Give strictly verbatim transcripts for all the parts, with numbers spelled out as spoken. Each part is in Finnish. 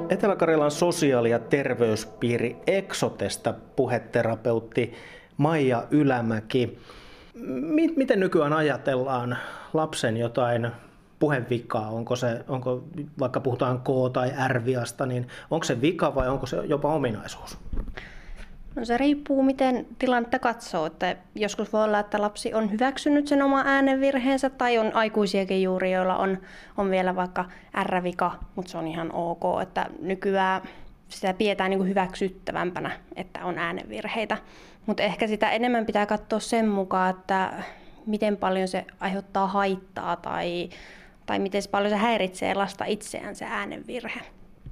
Etelä-Karjalan sosiaali- ja terveyspiiri Eksotesta puheterapeutti Maija Ylämäki. Miten nykyään ajatellaan lapsen jotain puhevikaa? Onko se, onko, vaikka puhutaan K- tai R-viasta, niin onko se vika vai onko se jopa ominaisuus? No se riippuu, miten tilannetta katsoo. Että joskus voi olla, että lapsi on hyväksynyt sen oman äänenvirheensä tai on aikuisiakin juuri, joilla on, on vielä vaikka R-vika, mutta se on ihan ok. Että nykyään sitä pidetään niin kuin hyväksyttävämpänä, että on äänenvirheitä. Mutta ehkä sitä enemmän pitää katsoa sen mukaan, että miten paljon se aiheuttaa haittaa tai, tai miten paljon se häiritsee lasta itseään se äänenvirhe.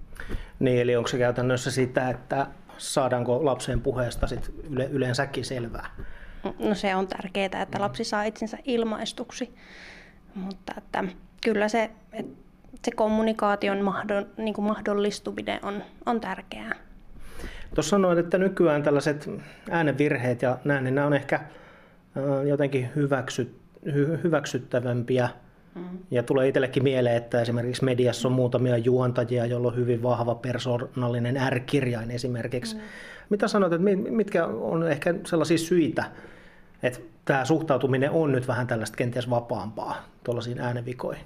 Niin, eli onko se käytännössä sitä, että saadaanko lapsen puheesta sit yle, yleensäkin selvää? No se on tärkeää, että lapsi saa itsensä ilmaistuksi, mutta että kyllä se, että se kommunikaation niin kuin mahdollistuminen on, on tärkeää. Tuossa sanoin, että nykyään tällaiset äänenvirheet ja näin, niin nämä on ehkä jotenkin hyväksy, hy, hyväksyttävämpiä. Mm. Ja tulee itsellekin mieleen, että esimerkiksi mediassa on muutamia juontajia, joilla on hyvin vahva persoonallinen R-kirjain esimerkiksi. Mm. Mitä sanot, että mitkä on ehkä sellaisia syitä, että tämä suhtautuminen on nyt vähän tällaista kenties vapaampaa tuollaisiin äänenvikoihin?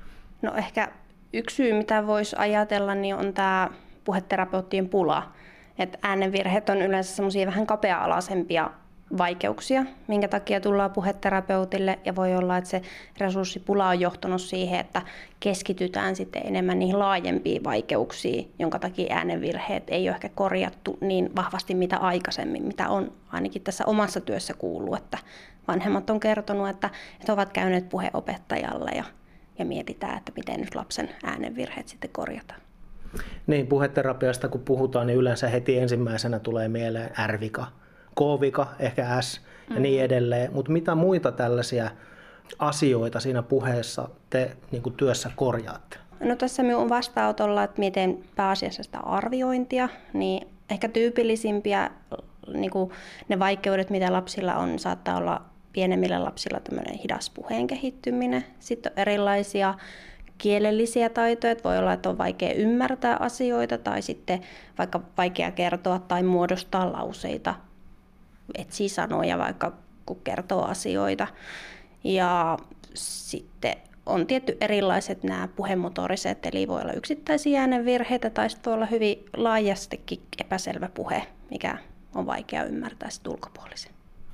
No ehkä yksi syy, mitä voisi ajatella, niin on tämä puheterapeuttien pula. Että äänenvirheet on yleensä semmoisia vähän kapea-alaisempia vaikeuksia, minkä takia tullaan puheterapeutille, ja voi olla, että se resurssipula on johtanut siihen, että keskitytään sitten enemmän niihin laajempiin vaikeuksiin, jonka takia äänenvirheet ei ole ehkä korjattu niin vahvasti mitä aikaisemmin, mitä on ainakin tässä omassa työssä kuullut, että vanhemmat on kertonut, että, että ovat käyneet puheopettajalle ja, ja mietitään, että miten nyt lapsen äänenvirheet sitten korjataan. Niin, puheterapiasta kun puhutaan, niin yleensä heti ensimmäisenä tulee mieleen R-vika, K-vika, ehkä S ja mm. niin edelleen. Mutta mitä muita tällaisia asioita siinä puheessa te niin kuin työssä korjaatte? No tässä minun vastaanotolla, että miten pääasiassa sitä arviointia, niin ehkä tyypillisimpiä niin kuin ne vaikeudet, mitä lapsilla on, saattaa olla pienemmillä lapsilla tämmöinen hidas puheen kehittyminen. Sitten on erilaisia kielellisiä taitoja, että voi olla, että on vaikea ymmärtää asioita tai sitten vaikka vaikea kertoa tai muodostaa lauseita, etsii sanoja vaikka kun kertoo asioita. Ja sitten on tietty erilaiset nämä puhemotoriset, eli voi olla yksittäisiä äänenvirheitä tai sitten voi olla hyvin laajastikin epäselvä puhe, mikä on vaikea ymmärtää sitten ulkopuolisen.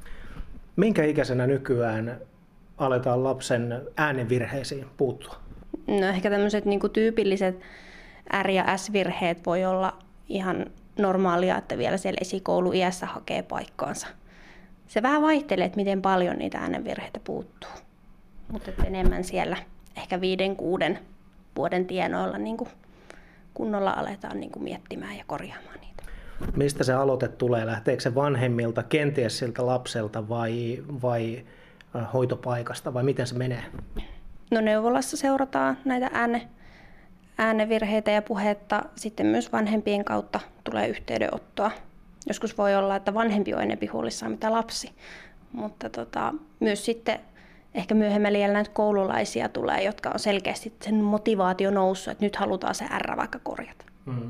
Minkä ikäisenä nykyään aletaan lapsen äänenvirheisiin puuttua? No ehkä tämmöiset niin kuin tyypilliset R- ja S-virheet voi olla ihan normaalia, että vielä siellä esikouluiässä hakee paikkaansa. Se vähän vaihtelee, että miten paljon niitä äänenvirheitä puuttuu, mutta enemmän siellä ehkä viiden, kuuden vuoden tienoilla niin kuin kunnolla aletaan niin kuin miettimään ja korjaamaan niitä. Mistä se aloite tulee? Lähteekö se vanhemmilta, kenties siltä lapselta vai, vai hoitopaikasta vai miten se menee? No neuvolassa seurataan näitä ääne, äänevirheitä ja puhetta. Sitten myös vanhempien kautta tulee yhteydenottoa. Joskus voi olla, että vanhempi on enemmän huolissaan mitä lapsi. Mutta tota, myös sitten ehkä myöhemmin vielä näitä koululaisia tulee, jotka on selkeästi sen motivaatio noussut, että nyt halutaan se R vaikka korjata. Mm.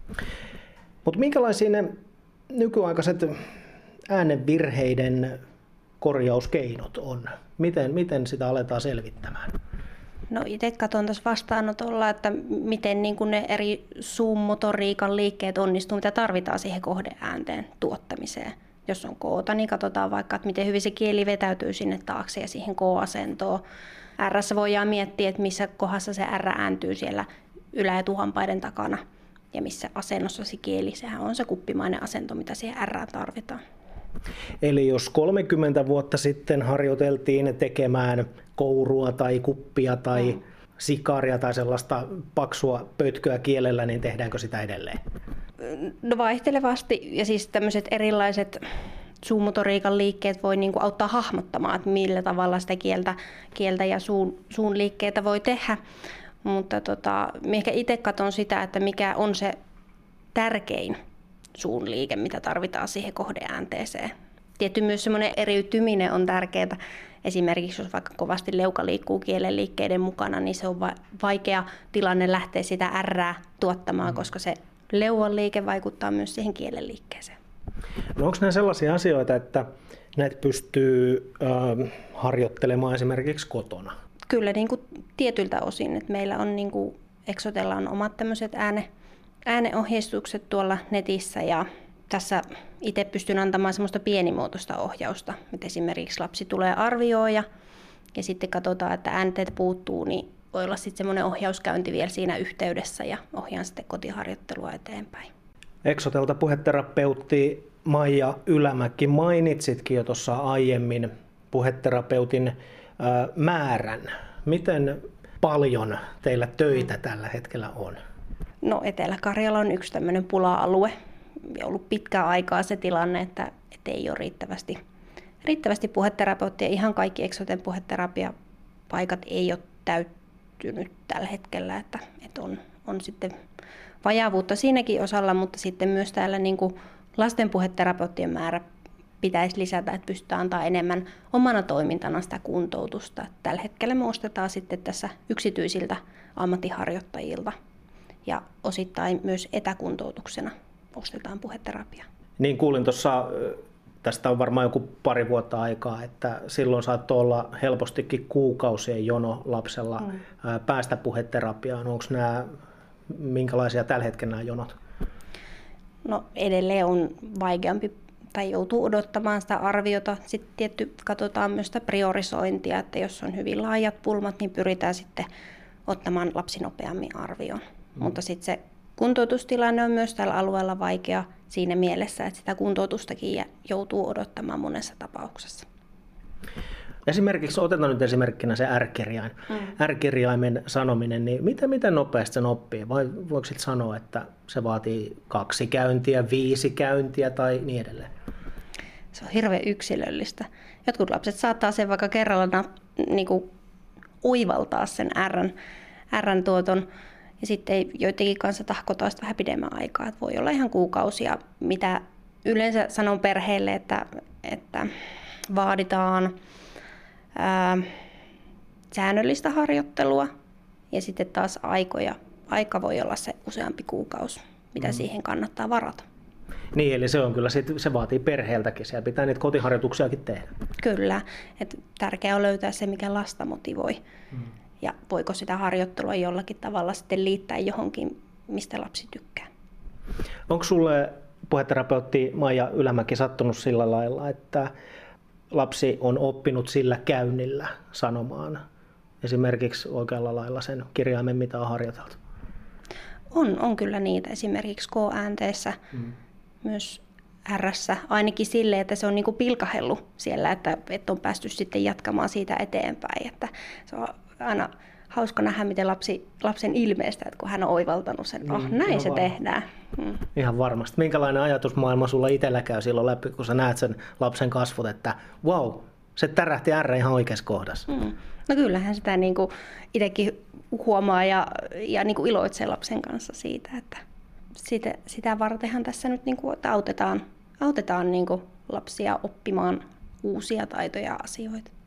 Mutta minkälaisia ne nykyaikaiset äänenvirheiden korjauskeinot on? Miten, miten sitä aletaan selvittämään? No itse katson tässä vastaanotolla, että miten niin kuin ne eri suun motoriikan liikkeet onnistuu, mitä tarvitaan siihen kohdeäänteen tuottamiseen. Jos on koota, niin katsotaan vaikka, että miten hyvin se kieli vetäytyy sinne taakse ja siihen K-asentoon. R:ssä voidaan miettiä, että missä kohdassa se R ääntyy siellä ylä- ja tuhampaiden takana ja missä asennossa se kieli. Sehän on se kuppimainen asento, mitä siihen R:ään tarvitaan. Eli jos kolmekymmentä vuotta sitten harjoiteltiin tekemään kourua tai kuppia tai mm. sikaria tai sellaista paksua pötköä kielellä, niin tehdäänkö sitä edelleen? No vaihtelevasti, ja siis tämmöiset erilaiset suumotoriikan liikkeet voi niinku auttaa hahmottamaan, että millä tavalla sitä kieltä, kieltä ja suun, suun liikkeitä voi tehdä. Mutta tota, ehkä itse katson sitä, että mikä on se tärkein suun liike, mitä tarvitaan siihen kohdeäänteeseen. Tietty myös semmoinen eriytyminen on tärkeää, esimerkiksi jos vaikka kovasti leuka liikkuu kielen liikkeiden mukana, niin se on vaikea tilanne lähteä sitä ärrää tuottamaan, koska se leuan liike vaikuttaa myös siihen kielen liikkeeseen. No onko nämä sellaisia asioita, että näitä pystyy äh, harjoittelemaan esimerkiksi kotona? Kyllä niin kuin tietyiltä osin. Että meillä on niin kuin Exotella on omat tämmöiset ääne, ääneohjeistukset tuolla netissä ja tässä itse pystyn antamaan semmoista pienimuotoista ohjausta. Että esimerkiksi lapsi tulee arvioon ja, ja sitten katsotaan, että äänteet puuttuu, niin voi olla sitten semmoinen ohjauskäynti vielä siinä yhteydessä ja ohjaan sitten kotiharjoittelua eteenpäin. Exotelta puheterapeutti Maija Ylämäki, mainitsitkin jo tuossa aiemmin puheterapeutin ää, määrän. Miten paljon teillä töitä tällä hetkellä on? No Etelä-Karjala on yksi tämmöinen pula-alue. On ollut pitkään aikaa se tilanne, että, että ei ole riittävästi, riittävästi puheterapeuttia. Ihan kaikki Exoten puheterapiapaikat ei ole täyttynyt tällä hetkellä, että, että on, on sitten vajaavuutta siinäkin osalla, mutta sitten myös täällä niin kuin lasten puheterapeuttien määrä pitäisi lisätä, että pystytään antaa enemmän omana toimintana sitä kuntoutusta. Tällä hetkellä me ostetaan sitten tässä yksityisiltä ammattiharjoittajilta ja osittain myös etäkuntoutuksena ostetaan puheterapiaa. Niin kuulin tuossa, tästä on varmaan joku pari vuotta aikaa, että silloin saattoi olla helpostikin kuukausien jono lapsella mm. päästä puheterapiaan. Onko nämä, minkälaisia tällä hetkellä nämä jonot? No edelleen on vaikeampi tai joutuu odottamaan sitä arviota. Sitten tietty katsotaan myös sitä priorisointia, että jos on hyvin laajat pulmat, niin pyritään sitten ottamaan lapsi nopeammin arvioon. Mm. Mutta sitten se kuntoutustilanne on myös tällä alueella vaikea siinä mielessä, että sitä kuntoutustakin joutuu odottamaan monessa tapauksessa. Esimerkiksi, otetaan nyt esimerkkinä se R-kirjain. Mm. R-kirjaimen sanominen, niin miten, miten nopeasti sen oppii? Vai voiko sitten sanoa, että se vaatii kaksi käyntiä, viisi käyntiä tai niin edelleen? Se on hirveän yksilöllistä. Jotkut lapset saattaa sen vaikka kerralla niin kuin uivaltaa sen R:n, R:n tuoton. Ja sitten joidenkin kanssa tahkotaan sitä vähän pidemmän aikaa. Että voi olla ihan kuukausia, mitä yleensä sanon perheelle, että, että vaaditaan ää, säännöllistä harjoittelua. Ja sitten taas aikoja. Aika voi olla se useampi kuukausi, mitä mm. siihen kannattaa varata. Niin, eli se on kyllä, se vaatii perheeltäkin. Siellä pitää niitä kotiharjoituksiakin tehdä. Kyllä. Että tärkeää on löytää se, mikä lasta motivoi. Mm. Ja voiko sitä harjoittelua jollakin tavalla sitten liittää johonkin, mistä lapsi tykkää. Onko sulle puheterapeutti Maija Ylämäki sattunut sillä lailla, että lapsi on oppinut sillä käynnillä sanomaan esimerkiksi oikealla lailla sen kirjaimen, mitä on harjoiteltu? On, on kyllä niitä. Esimerkiksi K-äänteessä, mm. myös R:ssä, ainakin silleen, että se on niinku pilkahellut siellä, että, että on päästy sitten jatkamaan siitä eteenpäin. Että se on aina hauska nähdä, miten lapsi, lapsen ilmeestä, että kun hän on oivaltanut sen, että oh, näin se varma. tehdään. Hmm. Ihan varmasti. Minkälainen ajatusmaailma sulla itsellä käy silloin läpi, kun sä näet sen lapsen kasvot, että wow, se tärähti R ihan oikeassa kohdassa. Hmm. No kyllähän sitä niin kuin itsekin huomaa ja, ja niin kuin iloitsee lapsen kanssa siitä, että sitä, sitä vartenhan tässä nyt niin kuin, että autetaan, autetaan niin kuin lapsia oppimaan uusia taitoja ja asioita.